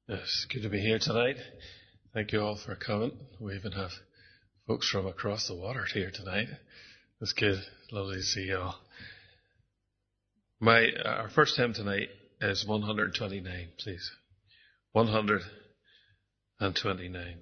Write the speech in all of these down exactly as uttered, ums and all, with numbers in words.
It's good to be here tonight. Thank you all for coming. We even have folks from across the water here tonight. It's good. Lovely to see you all. My, our first hymn tonight is one hundred twenty-nine, please. one hundred twenty-nine.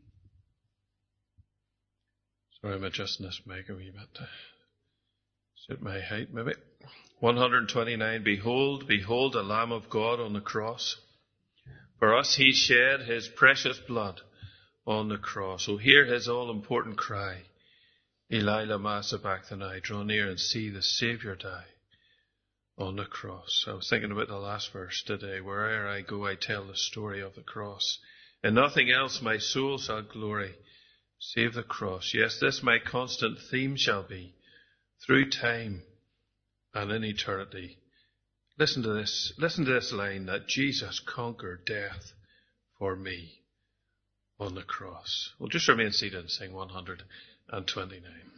Sorry, I'm adjusting this mic a wee bit to suit my height, maybe. one hundred twenty-nine. Behold, behold the Lamb of God on the cross. For us he shed his precious blood on the cross. Oh, hear his all-important cry. Eli lama sabachthani. Draw near and see the Saviour die on the cross. I was thinking about the last verse today. Where'er I go, I tell the story of the cross. In nothing else my soul shall glory, save the cross. Yes, this my constant theme shall be, through time and in eternity. Listen to this, listen to this line, that Jesus conquered death for me on the cross. We'll just remain seated and sing one hundred twenty-nine.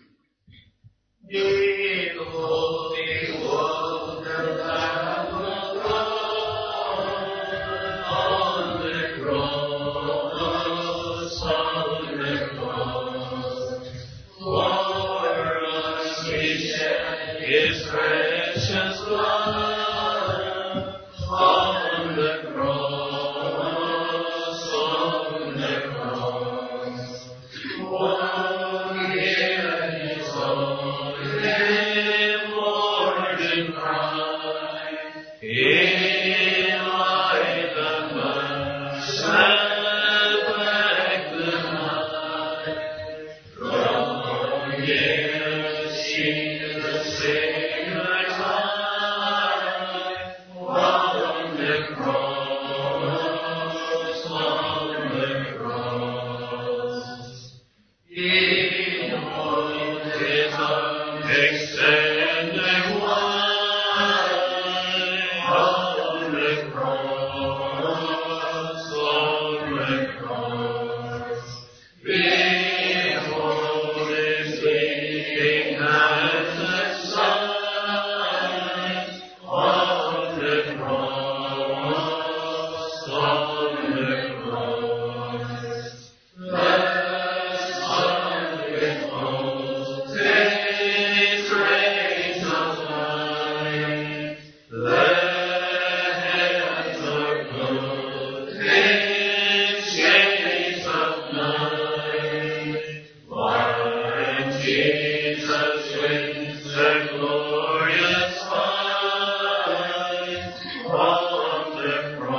Behold, behold the Lamb of God on the cross, on the cross. For us he shed his precious blood. On the cross, on the cross, oh, hear his holy morning cry, Eli lama sabachthani. Draw near, see the Saviour die. On the cross, on the cross, he moved his arm extended wide. On the cross, on the cross, behold his bleeding hands and side. On the cross, on the cross, the Son beholds his rays of light. The heavens are clothed in shades of night, while Jesus wins the glorious fight. On the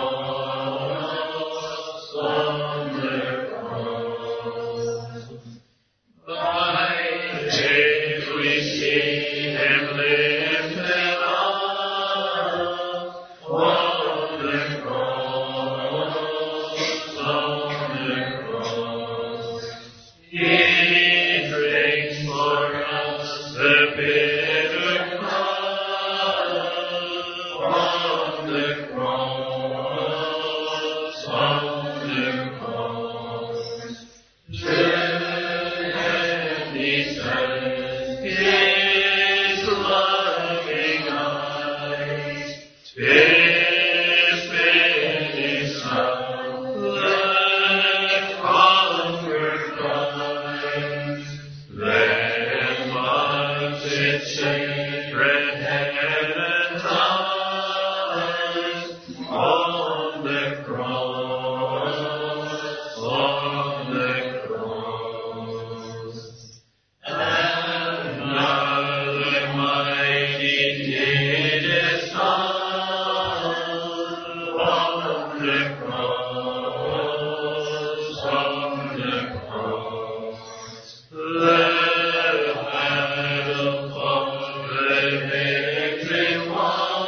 cross, on the cross, by faith we see him lifted up. On the cross, on the cross, he drinks for us the bitter cup. On the cross, on the cross, to him he turns his loving eyes. 'Tis finished now, the conquered prize. Then once its sacred heaven dies. On the cross, on the cross, another mighty deed is done. On the cross, on the cross, the battle fought, the victory won.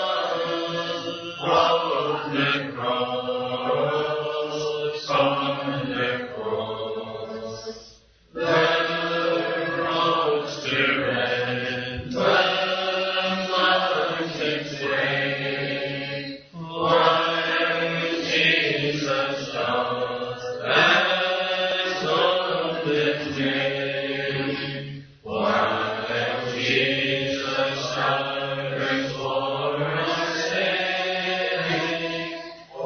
On the cross, on the cross, the roads to repentance take, while Jesus died as on the day, while Jesus died for our sake.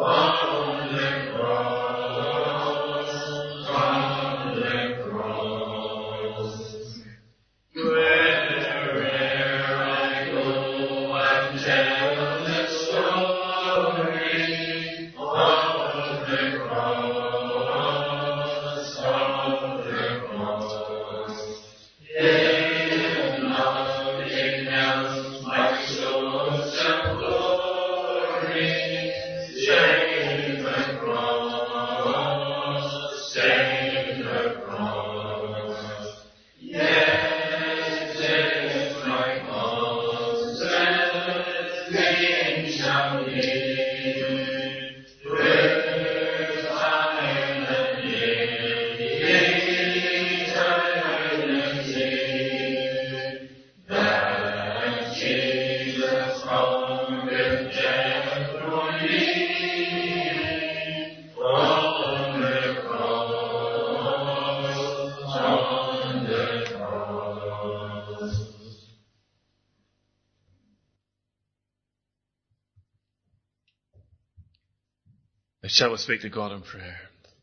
Shall we speak to God in prayer?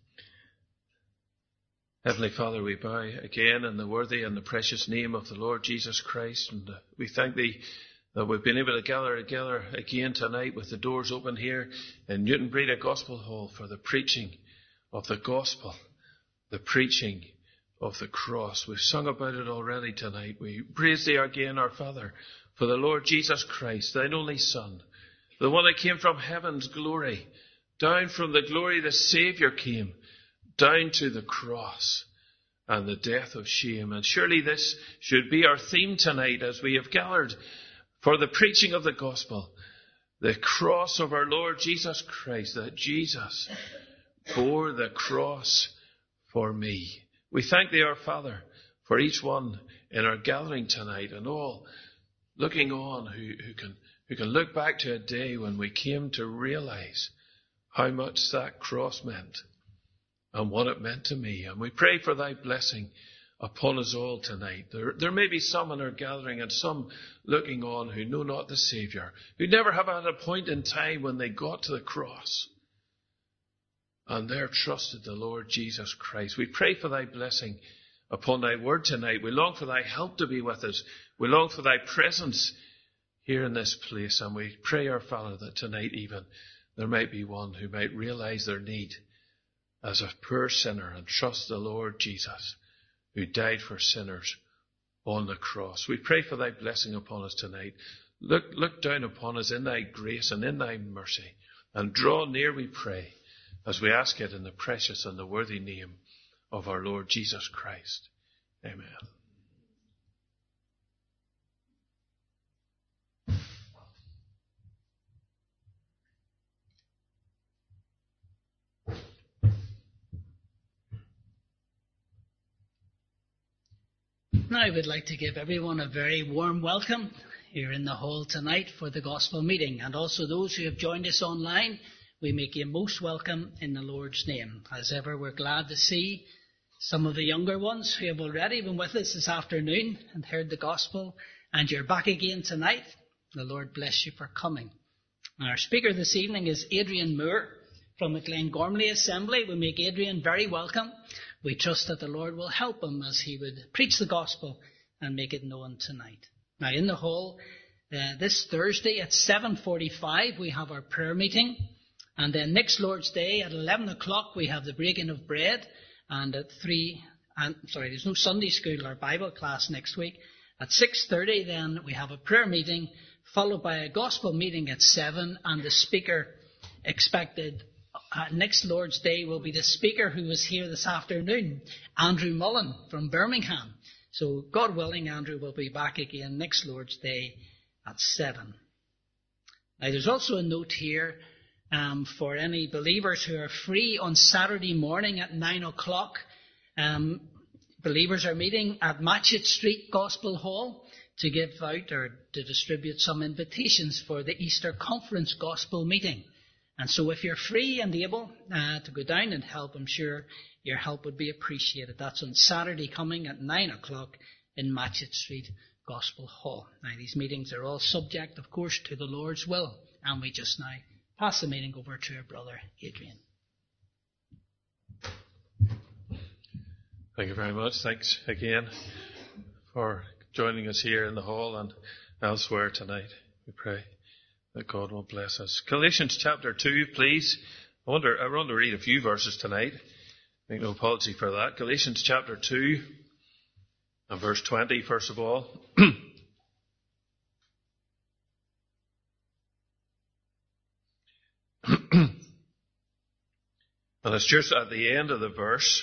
Heavenly Father, we bow again in the worthy and the precious name of the Lord Jesus Christ, and we thank Thee that we've been able to gather together again tonight with the doors open here in Newton Breda Gospel Hall for the preaching of the gospel, the preaching of the cross. We've sung about it already tonight. We praise Thee again, our Father, for the Lord Jesus Christ, Thine only Son, the one that came from heaven's glory. Down from the glory the Saviour came, down to the cross and the death of shame. And surely this should be our theme tonight as we have gathered for the preaching of the gospel, the cross of our Lord Jesus Christ, that Jesus bore the cross for me. We thank Thee, our Father, for each one in our gathering tonight and all looking on who, who can who can look back to a day when we came to realize how much that cross meant and what it meant to me. And we pray for Thy blessing upon us all tonight. There, there may be some in our gathering and some looking on who know not the Saviour, who never have had a point in time when they got to the cross and there trusted the Lord Jesus Christ. We pray for Thy blessing upon Thy word tonight. We long for Thy help to be with us. We long for Thy presence here in this place. And we pray, our Father, that tonight even there might be one who might realize their need as a poor sinner and trust the Lord Jesus, who died for sinners on the cross. We pray for Thy blessing upon us tonight. Look, look down upon us in Thy grace and in Thy mercy, and draw near, we pray, as we ask it in the precious and the worthy name of our Lord Jesus Christ. Amen. Now I would like to give everyone a very warm welcome here in the hall tonight for the gospel meeting, and also those who have joined us online. We make you most welcome in the Lord's name. As ever, we're glad to see some of the younger ones who have already been with us this afternoon and heard the gospel, and you're back again tonight. The Lord bless you for coming. Our speaker this evening is Adrian Moore from the Glengormley Assembly. We make Adrian very welcome. We trust that the Lord will help him as he would preach the gospel and make it known tonight. Now in the hall, uh, this Thursday at seven forty-five we have our prayer meeting. And then next Lord's Day at eleven o'clock we have the breaking of bread. And at three, and sorry, there's no Sunday school or Bible class next week. At six thirty then we have a prayer meeting followed by a gospel meeting at seven, and the speaker expected Uh, next Lord's Day will be the speaker who was here this afternoon, Andrew Mullen from Birmingham. So God willing, Andrew will be back again next Lord's Day at seven. Now there's also a note here um, for any believers who are free on Saturday morning at nine o'clock. Um, believers are meeting at Matchett Street Gospel Hall to give out or to distribute some invitations for the Easter Conference Gospel meeting. And so if you're free and able uh, to go down and help, I'm sure your help would be appreciated. That's on Saturday coming at nine o'clock in Matchett Street Gospel Hall. Now, these meetings are all subject, of course, to the Lord's will. And we just now pass the meeting over to our brother, Adrian. Thank you very much. Thanks again for joining us here in the hall and elsewhere tonight. We pray that God will bless us. Galatians chapter two, please. I wonder, I want to read a few verses tonight. Make no apology for that. Galatians chapter two and verse twenty, first of all. And it's just at the end of the verse,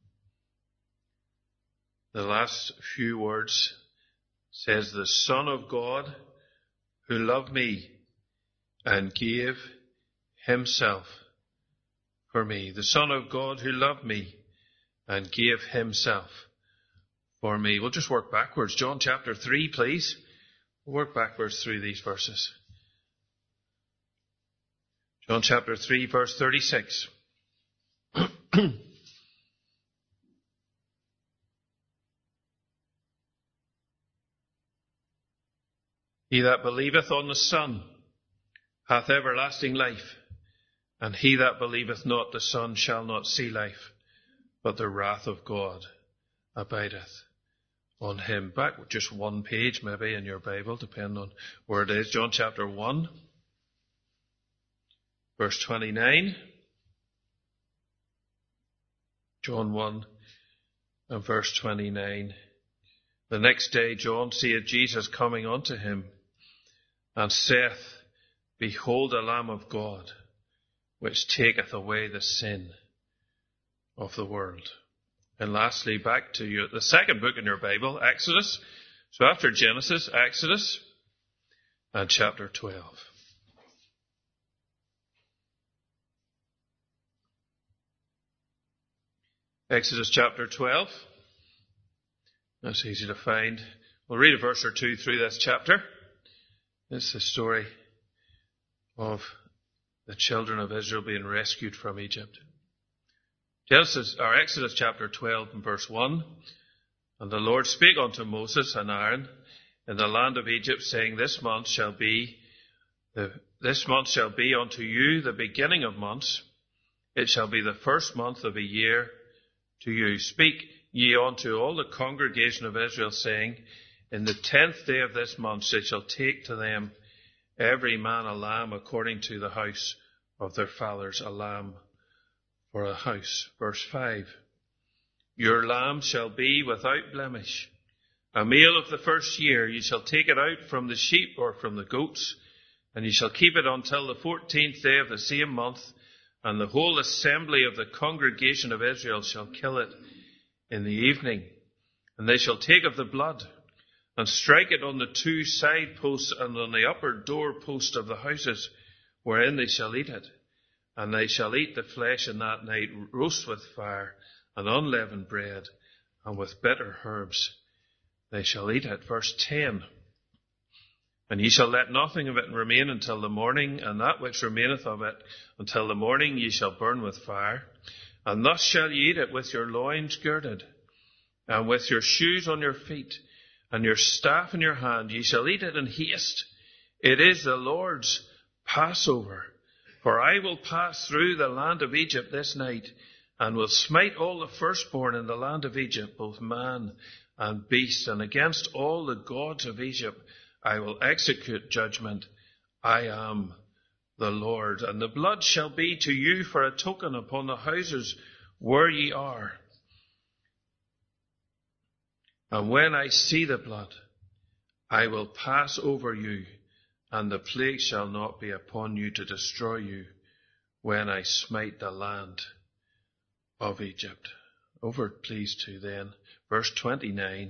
the last few words says, the Son of God who loved me and gave himself for me. The Son of God who loved me and gave himself for me. We'll just work backwards. John chapter three, please. We'll work backwards through these verses. John chapter three, verse thirty-six. He that believeth on the Son hath everlasting life, and he that believeth not the Son shall not see life, but the wrath of God abideth on him. Back just one page maybe in your Bible, depending on where it is. John chapter one, verse twenty-nine. John one and verse twenty-nine. The next day John seeth Jesus coming unto him, and saith, Behold the Lamb of God, which taketh away the sin of the world. And lastly, back to your, the second book in your Bible, Exodus. So after Genesis, Exodus, and chapter twelve. Exodus chapter twelve. That's easy to find. We'll read a verse or two through this chapter. It's the story of the children of Israel being rescued from Egypt. Genesis, or Exodus chapter twelve and verse one. And the Lord spake unto Moses and Aaron in the land of Egypt, saying, This month shall be the, this month shall be unto you the beginning of months. It shall be the first month of a year to you. Speak ye unto all the congregation of Israel, saying, In the tenth day of this month they shall take to them every man a lamb according to the house of their fathers, a lamb for a house. Verse five. Your lamb shall be without blemish, a male of the first year. You shall take it out from the sheep or from the goats, and you shall keep it until the fourteenth day of the same month, and the whole assembly of the congregation of Israel shall kill it in the evening. And they shall take of the blood, and strike it on the two side posts and on the upper door post of the houses, wherein they shall eat it. And they shall eat the flesh in that night, roast with fire, and unleavened bread, and with bitter herbs they shall eat it. Verse ten. And ye shall let nothing of it remain until the morning, and that which remaineth of it until the morning ye shall burn with fire. And thus shall ye eat it with your loins girded, and with your shoes on your feet, and your staff in your hand. Ye shall eat it in haste. It is the Lord's Passover. For I will pass through the land of Egypt this night, and will smite all the firstborn in the land of Egypt, both man and beast. And against all the gods of Egypt I will execute judgment. I am the Lord. And the blood shall be to you for a token upon the houses where ye are. And when I see the blood, I will pass over you, and the plague shall not be upon you to destroy you when I smite the land of Egypt. Over, please, to then, verse twenty-nine.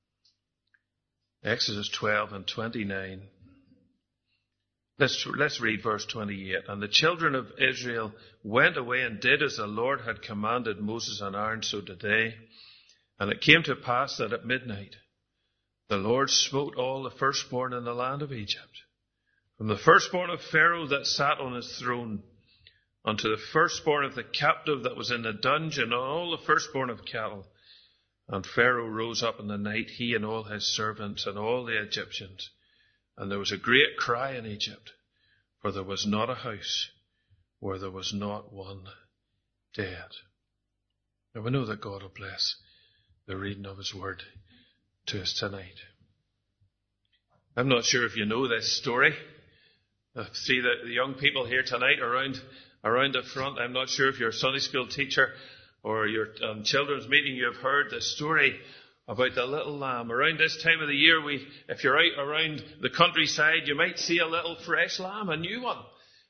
Exodus twelve and twenty-nine. Let's, let's read verse twenty-eight. And the children of Israel went away and did as the Lord had commanded Moses and Aaron, so did they. And it came to pass that at midnight the Lord smote all the firstborn in the land of Egypt, from the firstborn of Pharaoh that sat on his throne, unto the firstborn of the captive that was in the dungeon, and all the firstborn of cattle. And Pharaoh rose up in the night, he and all his servants, and all the Egyptians. And there was a great cry in Egypt, for there was not a house where there was not one dead. Now we know that God will bless the reading of his word to us tonight. I'm not sure if you know this story. I see the, the young people here tonight around around the front. I'm not sure if you're a Sunday school teacher or your um, children's meeting, you have heard the story about the little lamb. Around this time of the year, we, if you're out around the countryside, you might see a little fresh lamb, a new one.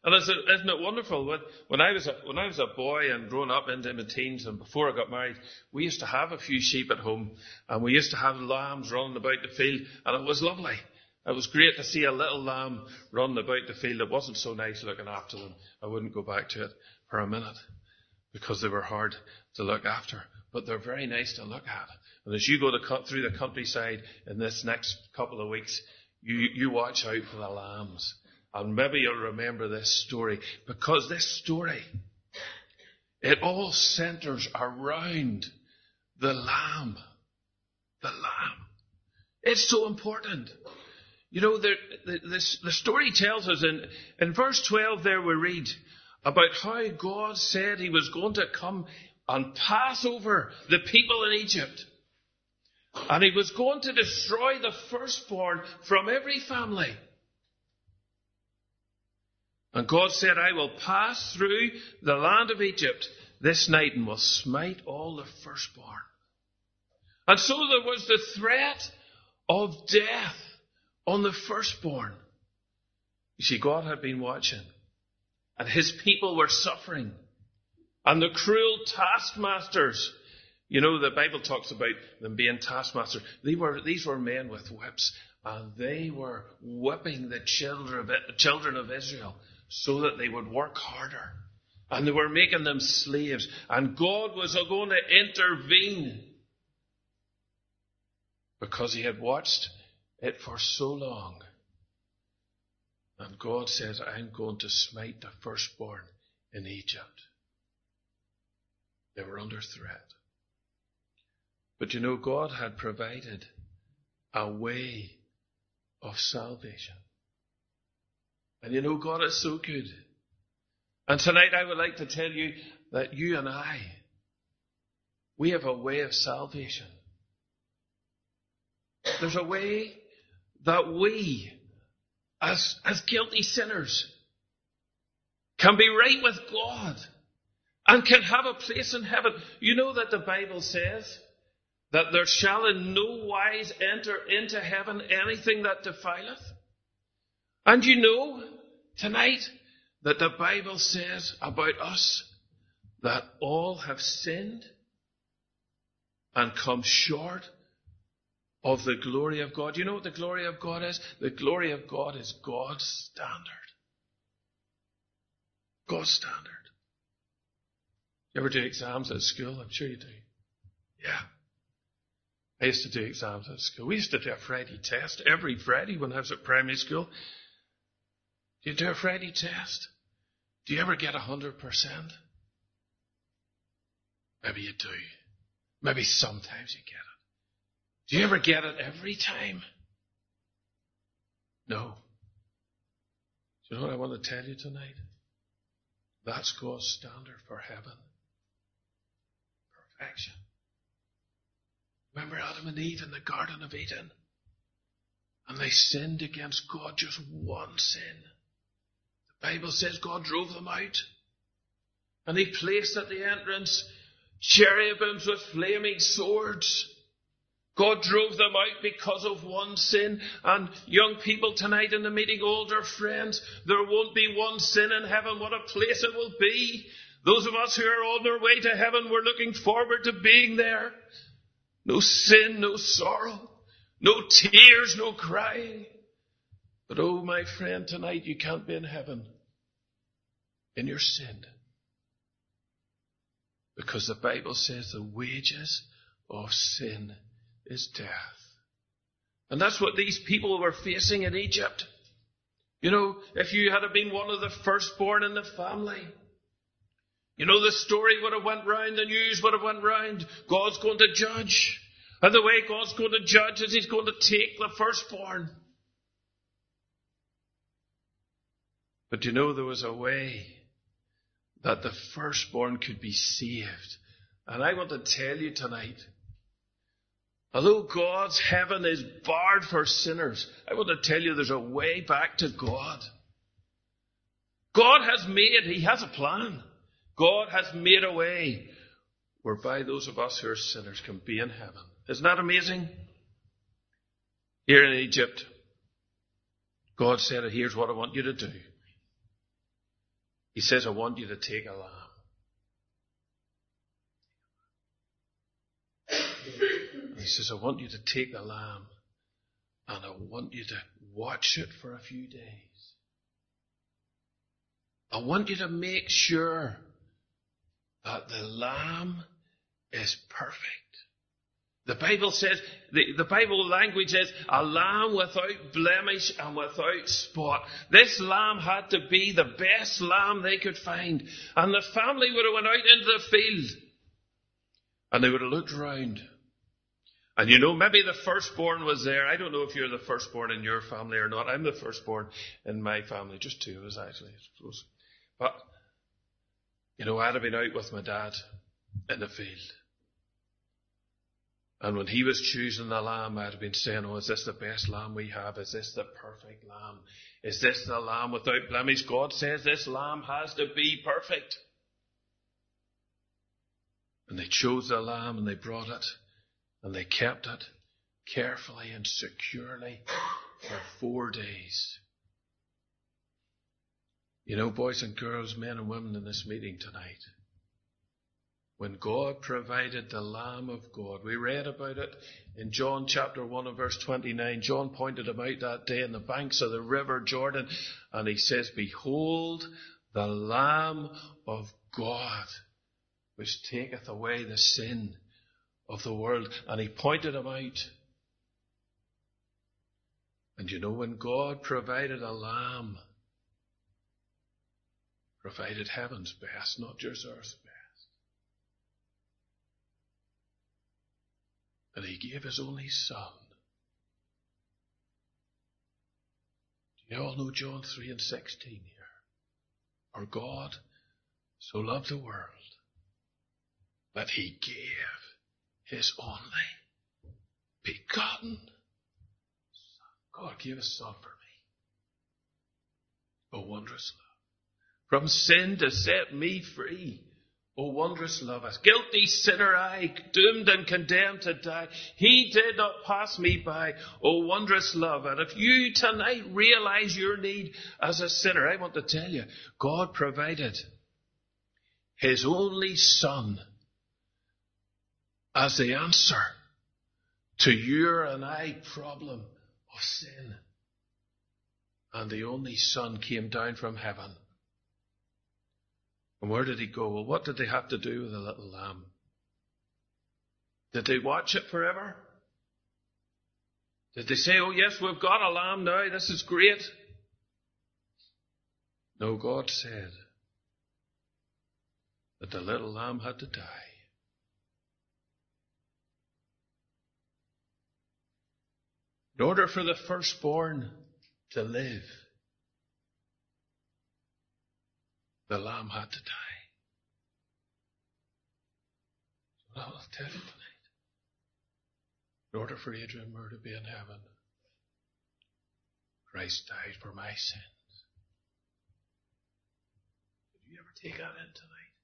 And isn't it wonderful? When, when I was a, when I was a boy and growing up into my teens and before I got married, we used to have a few sheep at home, and we used to have lambs running about the field, and it was lovely. It was great to see a little lamb running about the field. It wasn't so nice looking after them. I wouldn't go back to it for a minute because they were hard to look after, but they're very nice to look at. And as you go to, through the countryside in this next couple of weeks, you, you watch out for the lambs. And maybe you'll remember this story, because this story, it all centers around the lamb. The lamb. It's so important. You know, the, the, this, the story tells us in, in verse twelve there we read about how God said he was going to come and pass over the people in Egypt. And he was going to destroy the firstborn from every family. And God said, I will pass through the land of Egypt this night and will smite all the firstborn. And so there was the threat of death on the firstborn. You see, God had been watching, and his people were suffering. And the cruel taskmasters, you know, the Bible talks about them being taskmasters. They were, these were men with whips, and they were whipping the children of, children of Israel so that they would work harder. And they were making them slaves. And God was going to intervene because he had watched it for so long. And God says, I'm going to smite the firstborn in Egypt. They were under threat. But you know, God had provided a way of salvation. And you know, God is so good. And tonight I would like to tell you that you and I, we have a way of salvation. There's a way that we, as, as guilty sinners, can be right with God and can have a place in heaven. You know that the Bible says that there shall in no wise enter into heaven anything that defileth. And you know tonight that the Bible says about us that all have sinned and come short of the glory of God. You know what the glory of God is? The glory of God is God's standard. God's standard. You ever do exams at school? I'm sure you do. Yeah. I used to do exams at school. We used to do a Friday test every Friday when I was at primary school. Do you do a Friday test? Do you ever get a hundred percent? Maybe you do. Maybe sometimes you get it. Do you ever get it every time? No. Do you know what I want to tell you tonight? That's God's standard for heaven. Perfection. Remember Adam and Eve in the Garden of Eden? And they sinned against God, just one sin. The Bible says God drove them out. And he placed at the entrance cherubims with flaming swords. God drove them out because of one sin. And young people tonight in the meeting, older friends, there won't be one sin in heaven. What a place it will be. Those of us who are on our way to heaven, we're looking forward to being there. No sin, no sorrow, no tears, no crying. But oh, my friend, tonight you can't be in heaven in your sin. Because the Bible says the wages of sin is death. And that's what these people were facing in Egypt. You know, if you had been one of the firstborn in the family, you know, the story would have went round, the news would have went round. God's going to judge. And the way God's going to judge is he's going to take the firstborn. But you know, there was a way that the firstborn could be saved. And I want to tell you tonight, although God's heaven is barred for sinners, I want to tell you there's a way back to God. God has made, he has a plan. God has made a way whereby those of us who are sinners can be in heaven. Isn't that amazing? Here in Egypt, God said, here's what I want you to do. He says, I want you to take a lamb. And he says, I want you to take the lamb and I want you to watch it for a few days. I want you to make sure that the lamb is perfect. The Bible says, the, the Bible language says, a lamb without blemish and without spot. This lamb had to be the best lamb they could find. And the family would have went out into the field. And they would have looked round. And you know, maybe the firstborn was there. I don't know if you're the firstborn in your family or not. I'm the firstborn in my family. Just two of us, actually, I suppose. But, you know, I'd have been out with my dad in the field. And when he was choosing the lamb, I'd have been saying, oh, is this the best lamb we have? Is this the perfect lamb? Is this the lamb without blemish? God says this lamb has to be perfect. And they chose the lamb and they brought it. And they kept it carefully and securely for four days. You know, boys and girls, men and women in this meeting tonight, when God provided the Lamb of God, we read about it in John chapter one and verse twenty-nine. John pointed him out that day on the banks of the river Jordan, and he says, behold the Lamb of God, which taketh away the sin of the world. And he pointed him out. And you know, when God provided a lamb, provided heaven's best, not just earth's best. And he gave his only son. Do you all know John three and sixteen here? For God so loved the world that he gave his only begotten Son. God gave his Son for me. Oh, wondrous love. From sin to set me free. Oh, wondrous love. A guilty sinner I, doomed and condemned to die. He did not pass me by. Oh, wondrous love. And if you tonight realize your need as a sinner, I want to tell you, God provided his only Son as the answer to your and I problem of sin. And the only Son came down from heaven. And where did he go? Well, what did they have to do with the little lamb? Did they watch it forever? Did they say, oh yes, we've got a lamb now, this is great? No, God said that the little lamb had to die. In order for the firstborn to live, the lamb had to die. So I'll tell you tonight. In order for Adrian Moore to be in heaven, Christ died for my sins. Did you ever take that in tonight?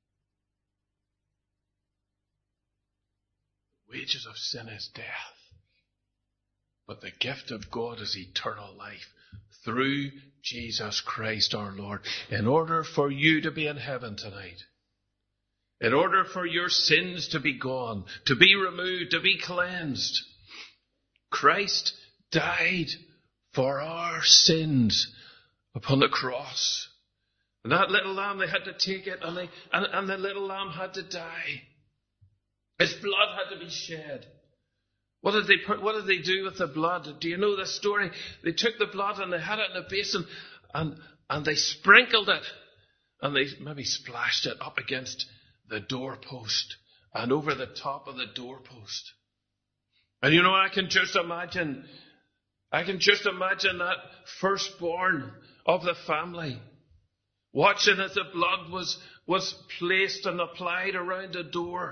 The wages of sin is death. But the gift of God is eternal life through Jesus Christ our Lord. In order for you to be in heaven tonight, in order for your sins to be gone, to be removed, to be cleansed, Christ died for our sins upon the cross. And that little lamb, they had to take it, and, they, and, and the little lamb had to die. His blood had to be shed. What did they put, what did they do with the blood? Do you know the story? They took the blood and they had it in a basin and, and they sprinkled it and they maybe splashed it up against the doorpost and over the top of the doorpost. And you know, I can just imagine, I can just imagine that firstborn of the family watching as the blood was, was placed and applied around the door.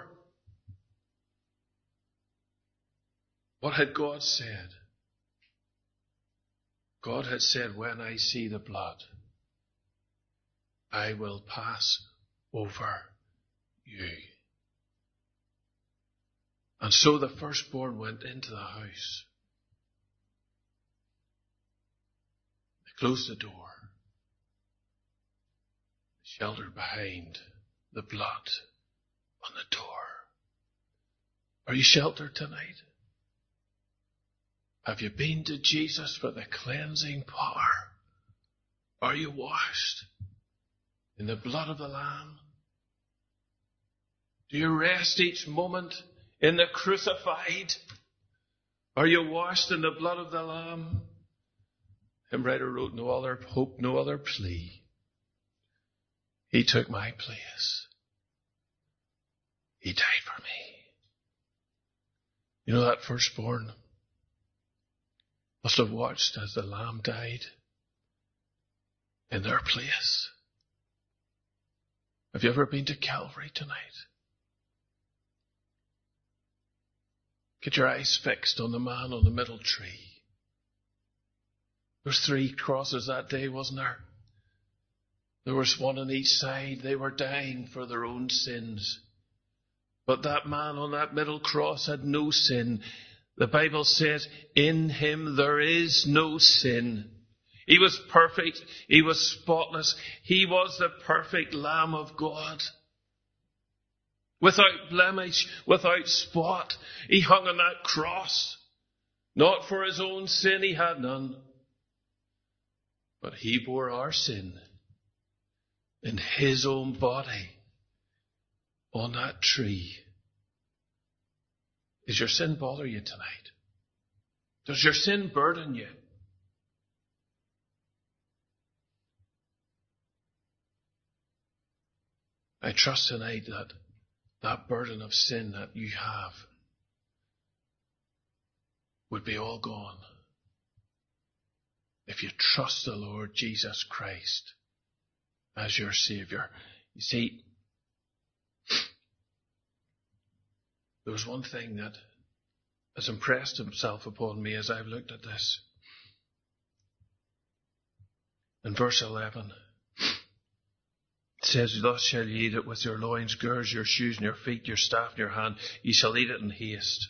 What had God said? God had said, when I see the blood, I will pass over you. And so the firstborn went into the house. They closed the door. They sheltered behind the blood on the door. Are you sheltered tonight? Have you been to Jesus for the cleansing power? Are you washed in the blood of the Lamb? Do you rest each moment in the crucified? Are you washed in the blood of the Lamb? Hymn writer wrote, no other hope, no other plea. He took my place. He died for me. You know that firstborn must have watched as the Lamb died in their place. Have you ever been to Calvary tonight? Get your eyes fixed on the man on the middle tree. There was three crosses that day, wasn't there? There was one on each side. They were dying for their own sins. But that man on that middle cross had no sin. The Bible says, in him there is no sin. He was perfect. He was spotless. He was the perfect Lamb of God. Without blemish, without spot. He hung on that cross. Not for his own sin, he had none. But he bore our sin in his own body on that tree. Does your sin bother you tonight? Does your sin burden you? I trust tonight that that burden of sin that you have would be all gone if you trust the Lord Jesus Christ as your Savior. You see, there was one thing that has impressed himself upon me as I've looked at this. In verse eleven, it says, thus shall ye eat it with your loins girded, your shoes in your feet, your staff in your hand. Ye shall eat it in haste.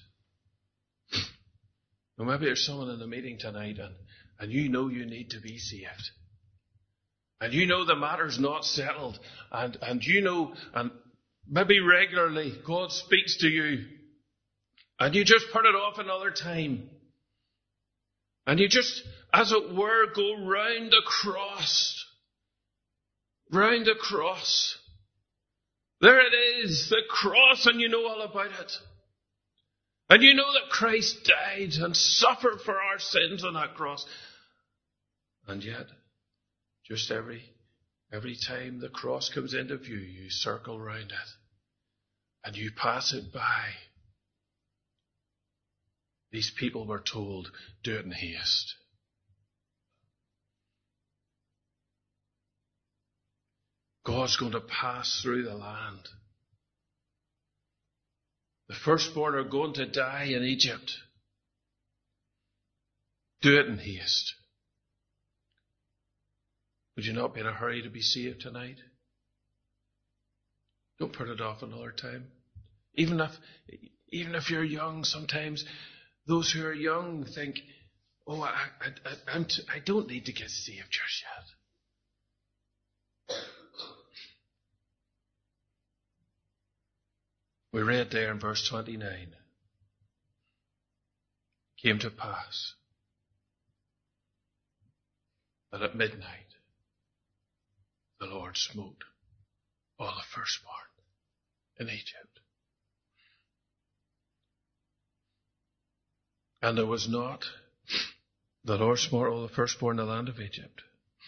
Well, maybe there's someone in the meeting tonight and, and you know you need to be saved. And you know the matter's not settled. And, and you know, and maybe regularly God speaks to you. And you just put it off another time. And you just, as it were, go round the cross. Round the cross. There it is, the cross, and you know all about it. And you know that Christ died and suffered for our sins on that cross. And yet, just every, every time the cross comes into view, you circle round it. And you pass it by. These people were told, do it in haste. God's going to pass through the land. The firstborn are going to die in Egypt. Do it in haste. Would you not be in a hurry to be saved tonight? Don't put it off another time. Even if, even if you're young, sometimes those who are young think, oh, I, I, I, I'm t- I don't need to get saved just yet. We read there in verse twenty-nine, came to pass that at midnight the Lord smote all the firstborn in Egypt. And there was not, the Lord smote all the firstborn in the land of Egypt.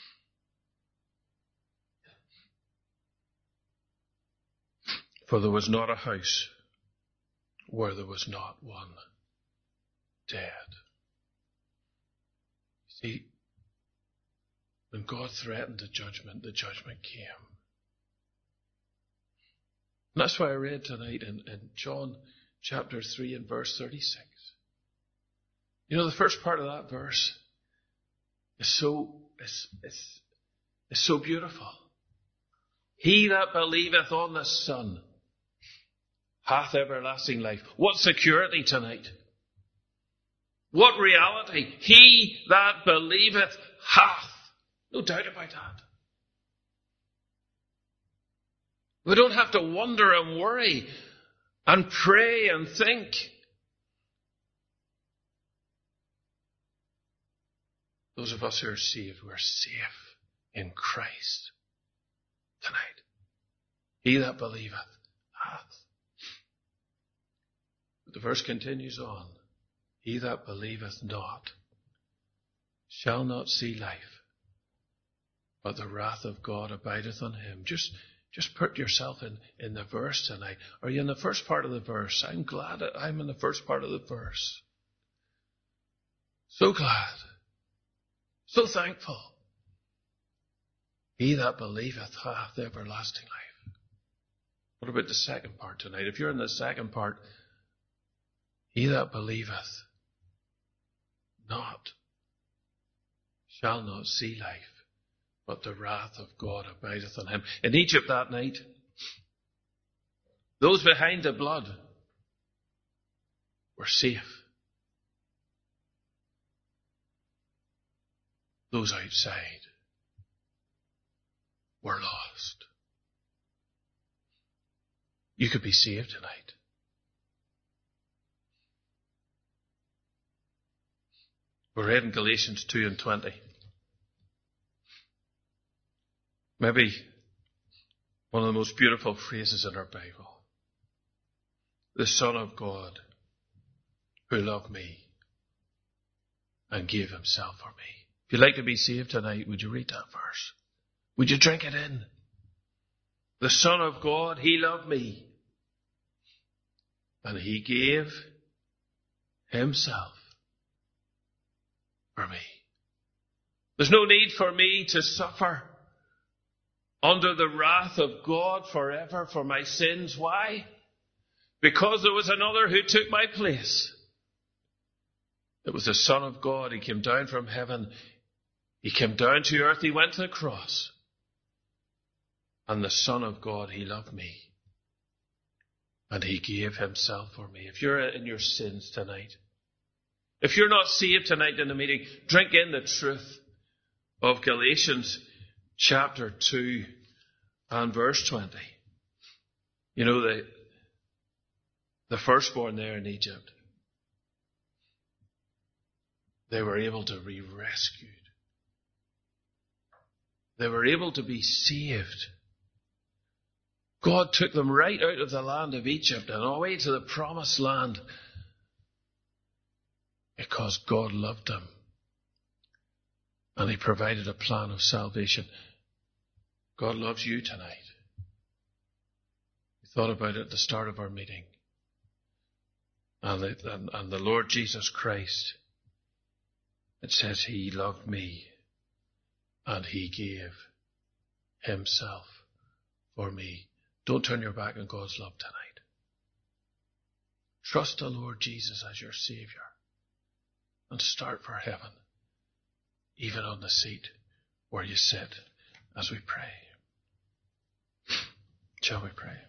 For there was not a house where there was not one dead. See, when God threatened the judgment, the judgment came. And that's why I read tonight in, in John chapter three and verse thirty-six. You know, the first part of that verse is so, is, is, is so beautiful. He that believeth on the Son hath everlasting life. What security tonight? What reality? He that believeth hath. No doubt about that. We don't have to wonder and worry and pray and think. Those of us who are saved, we're safe in Christ tonight. He that believeth hath. But the verse continues on. He that believeth not shall not see life, but the wrath of God abideth on him. Just, just put yourself in, in the verse tonight. Are you in the first part of the verse? I'm glad that I'm in the first part of the verse. So glad. So thankful. He that believeth hath everlasting life. What about the second part tonight? If you're in the second part, he that believeth not shall not see life, but the wrath of God abideth on him. In Egypt that night, those behind the blood were safe. Those outside were lost. You could be saved tonight. We read in Galatians two and twenty. Maybe one of the most beautiful phrases in our Bible. The Son of God who loved me and gave himself for me. If you'd like to be saved tonight, would you read that verse? Would you drink it in? The Son of God, he loved me. And he gave himself for me. There's no need for me to suffer under the wrath of God forever for my sins. Why? Because there was another who took my place. It was the Son of God. He came down from heaven. He came down to earth. He went to the cross. And the Son of God, he loved me. And he gave himself for me. If you're in your sins tonight, if you're not saved tonight in the meeting, drink in the truth of Galatians chapter two and verse twenty. You know, the, the firstborn there in Egypt, they were able to be rescued. They were able to be saved. God took them right out of the land of Egypt and away to the promised land because God loved them. And he provided a plan of salvation. God loves you tonight. We thought about it at the start of our meeting. And the, and, and the Lord Jesus Christ, it says he loved me and he gave himself for me. Don't turn your back on God's love tonight. Trust the Lord Jesus as your Savior and start for heaven, even on the seat where you sit, as we pray. Shall we pray?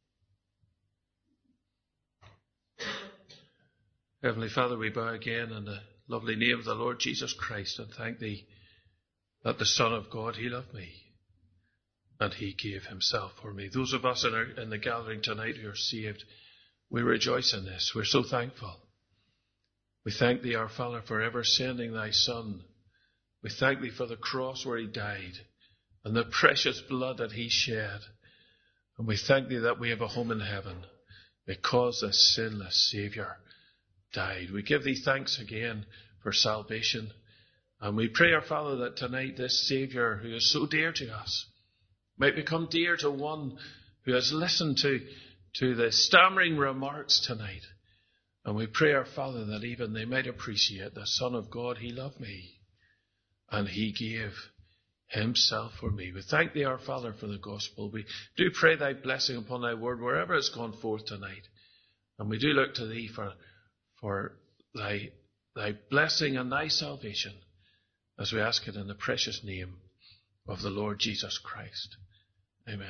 Heavenly Father, we bow again in the lovely name of the Lord Jesus Christ and thank thee that the Son of God, he loved me and he gave himself for me. Those of us in, our, in the gathering tonight who are saved, we rejoice in this. We're so thankful. We thank thee, our Father, for ever sending thy Son. We thank thee for the cross where he died and the precious blood that he shed. And we thank thee that we have a home in heaven because the sinless Saviour died. We give thee thanks again for salvation. And we pray, our Father, that tonight this Saviour who is so dear to us might become dear to one who has listened to, to the stammering remarks tonight. And we pray, our Father, that even they might appreciate the Son of God, he loved me and he gave himself for me. We thank thee, our Father, for the gospel. We do pray thy blessing upon thy word wherever it's gone forth tonight. And we do look to thee for, for thy, thy blessing and thy salvation as we ask it in the precious name of the Lord Jesus Christ. Amen.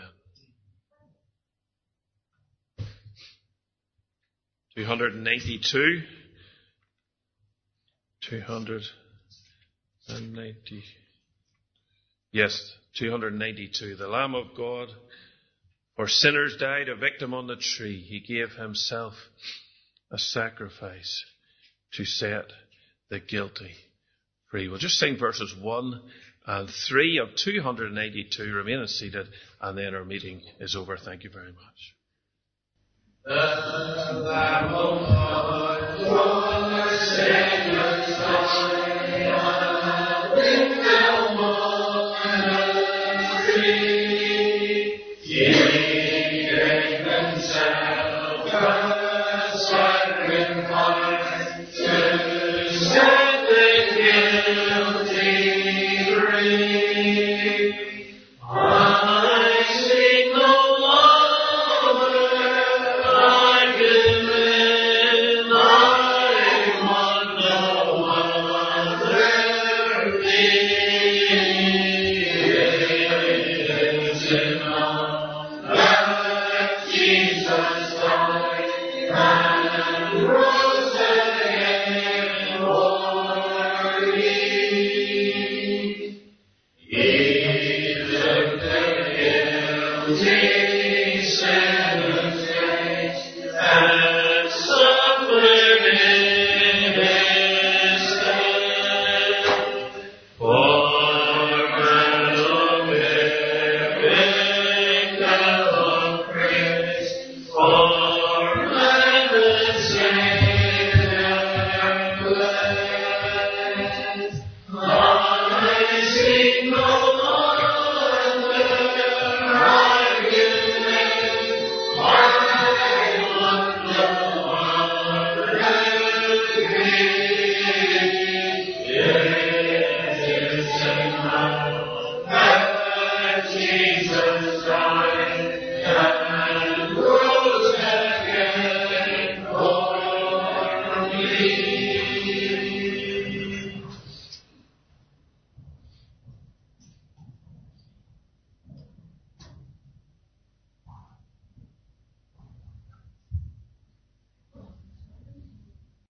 two hundred ninety-two. two hundred ninety. Yes, two hundred ninety-two. The Lamb of God For sinners died a victim on the tree. He gave himself a sacrifice to set the guilty free. We'll just sing verses one and three of two hundred eighty-two. Remain seated, and then our meeting is over. Thank you very much. The Lamb of God, for sinners died, a victim on the tree. He gave himself a sacrifice to set the guilty free. I sing no longer like a man, I want no other thing. It's enough that Jesus died and rose again for me. He took the guilty sinner's place and suffered in his stead. For man of every kind of praise, for man the Savior blessed. I sing no longer argument, I want no other thing. Yes, enough